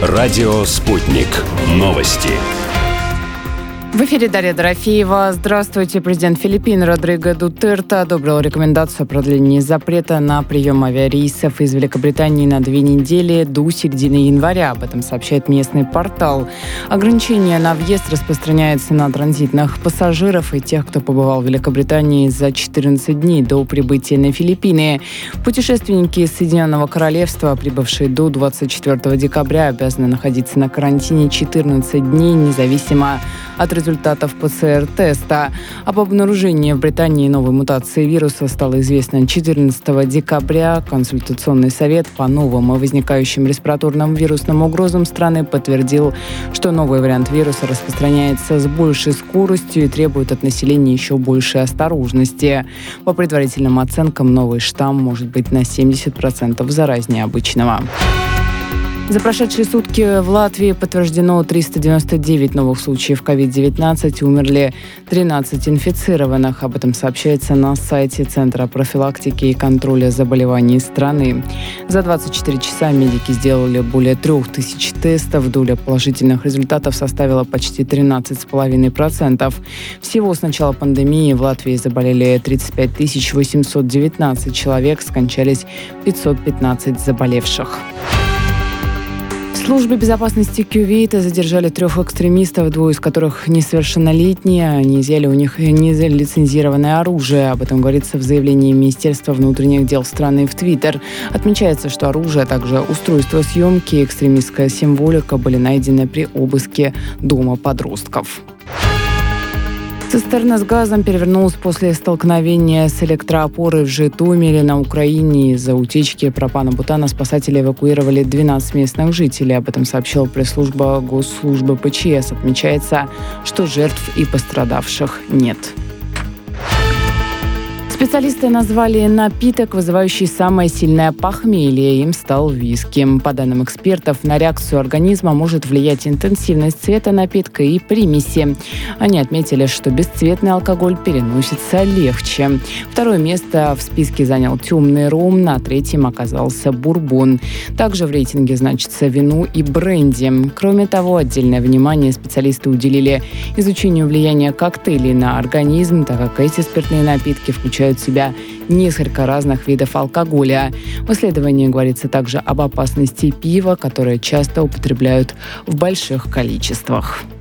Радио «Спутник». Новости. В эфире Дарья Дорофеева. Здравствуйте. Президент Филиппин Родриго Дутерте одобрил рекомендацию о продлении запрета на прием авиарейсов из Великобритании на 2 недели до середины января. Об этом сообщает местный портал. Ограничение на въезд распространяется на транзитных пассажиров и тех, кто побывал в Великобритании за 14 дней до прибытия на Филиппины. Путешественники из Соединенного Королевства, прибывшие до 24 декабря, обязаны находиться на карантине 14 дней, независимо от результатов ПЦР-теста. Об обнаружении в Британии новой мутации вируса стало известно 14 декабря. Консультационный совет по новым и возникающим респираторным вирусным угрозам страны подтвердил, что новый вариант вируса распространяется с большей скоростью и требует от населения еще большей осторожности. По предварительным оценкам, новый штамм может быть на 70% заразнее обычного. За прошедшие сутки в Латвии подтверждено 399 новых случаев COVID-19. Умерли 13 инфицированных. Об этом сообщается на сайте Центра профилактики и контроля заболеваний страны. За 24 часа медики сделали более 3000 тестов. Доля положительных результатов составила почти 13,5%. Всего с начала пандемии в Латвии заболели 35 819 человек. Скончались 515 заболевших. Службы безопасности Кувейта задержали 3 экстремистов, 2 из которых несовершеннолетние. Они изъяли у них нелицензированное оружие. Об этом говорится в заявлении Министерства внутренних дел страны в Твиттер. Отмечается, что оружие, а также устройство съемки и экстремистская символика были найдены при обыске дома подростков. Цистерна с газом перевернулась после столкновения с электроопорой в Житомире на Украине. Из-за утечки пропана-бутана спасатели эвакуировали 12 местных жителей. Об этом сообщила пресс-служба Госслужбы ПЧС. Отмечается, что жертв и пострадавших нет. Специалисты назвали напиток, вызывающий самое сильное похмелье. Им стал виски. По данным экспертов, на реакцию организма может влиять интенсивность цвета напитка и примеси. Они отметили, что бесцветный алкоголь переносится легче. 2 место в списке занял темный ром, на 3-м оказался бурбон. Также в рейтинге значится вино и бренди. Кроме того, отдельное внимание специалисты уделили изучению влияния коктейлей на организм, так как эти спиртные напитки включают в себя несколько разных видов алкоголя. В исследовании говорится также об опасности пива, которое часто употребляют в больших количествах.